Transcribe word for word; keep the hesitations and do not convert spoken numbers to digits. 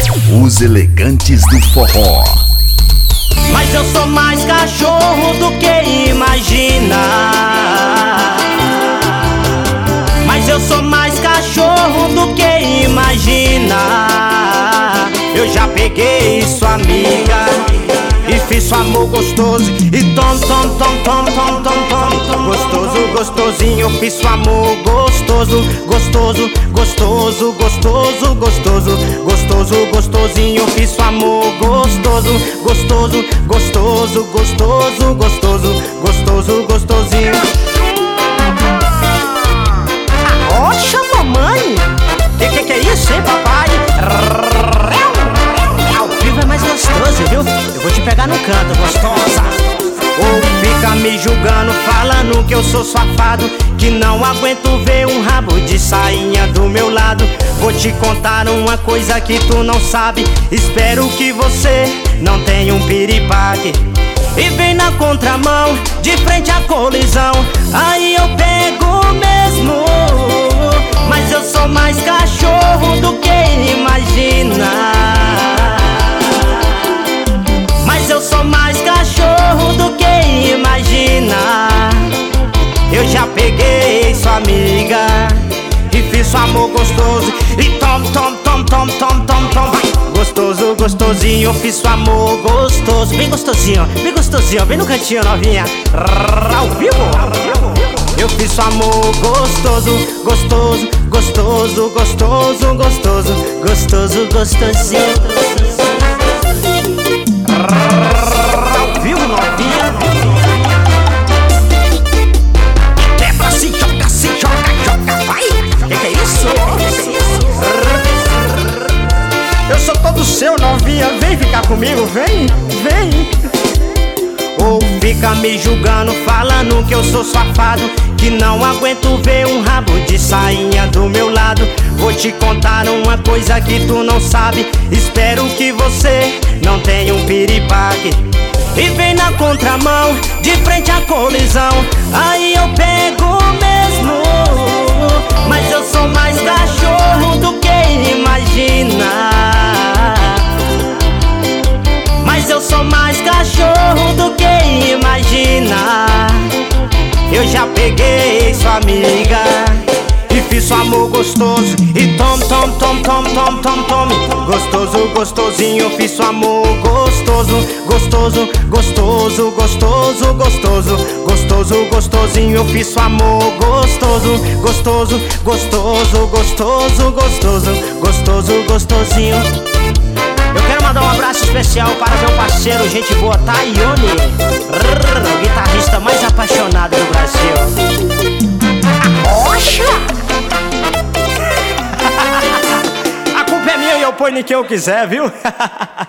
Os elegantes do forró. Mas eu sou mais cachorro do que imagina. Mas eu sou mais cachorro do que imagina. Eu já peguei sua amiga e fiz seu amor gostoso. E tom, tom, tom, tom, tom, tom, tom, tom. Gostoso, gostosinho, eu fiz seu amor gostoso. Gostoso, gostoso, gostoso, gostoso. Gostoso, gostosinho, eu fiz seu amor gostoso. Gostoso, gostoso, gostoso, gostoso. Gostoso, gostosinho. Oxa, mamãe! Que que que é isso, hein, papai? Ao vivo é mais gostoso, viu? Eu vou te pegar no canto, gostosa. Ou fica me julgando, falando que eu sou safado, que não aguento ver um rabo de sainha do meu lado. Vou te contar uma coisa que tu não sabe. Espero que você não tenha um piripaque e vem na contramão, de frente à colisão. Aí eu pego mesmo. Mas eu sou mais cachorro do que imagina. Mas eu sou mais cachorro do que imagina. Eu já peguei sua amiga e fiz seu amor gostoso. E tom, tom, tom, tom, tom, tom, tom. Vai. Gostoso, gostosinho, fiz seu amor gostoso. Bem gostosinho, bem gostosinho, bem no cantinho, novinha. Ao vivo, ao vivo. Eu fiz seu amor gostoso, gostoso, gostoso, gostoso, gostoso, gostoso, gostosinho. Ao vivo, novinha. É pra se joga, se joga, joga, vai. Que que é isso? Eu sou todo seu, novinha. Vem ficar comigo, vem, vem. Ou fica me julgando, falando que eu sou safado, que não aguento ver um rabo de sainha do meu lado. Vou te contar uma coisa que tu não sabe. Espero que você não tenha um piripaque e vem na contramão, de frente à colisão. Aí eu pego mesmo. Mas eu sou mais cachorro do que imagina. Mas eu sou mais cachorro do que imagina. Eu já peguei sua amiga e fiz seu amor gostoso. E tom, tom, tom, tom, tom, tom, tom. Gostoso, gostosinho, eu fiz seu amor gostoso. Gostoso, gostoso, gostoso, gostoso. Gostoso, gostosinho, eu fiz seu amor gostoso. Gostoso, gostoso, gostoso, gostoso. Gostoso, gostosinho. Eu quero mandar um abraço especial para meu parceiro, gente boa, Tayone, o guitarrista mais apaixonado do Brasil. Oxa! A culpa é minha e eu ponho em quem eu quiser, viu?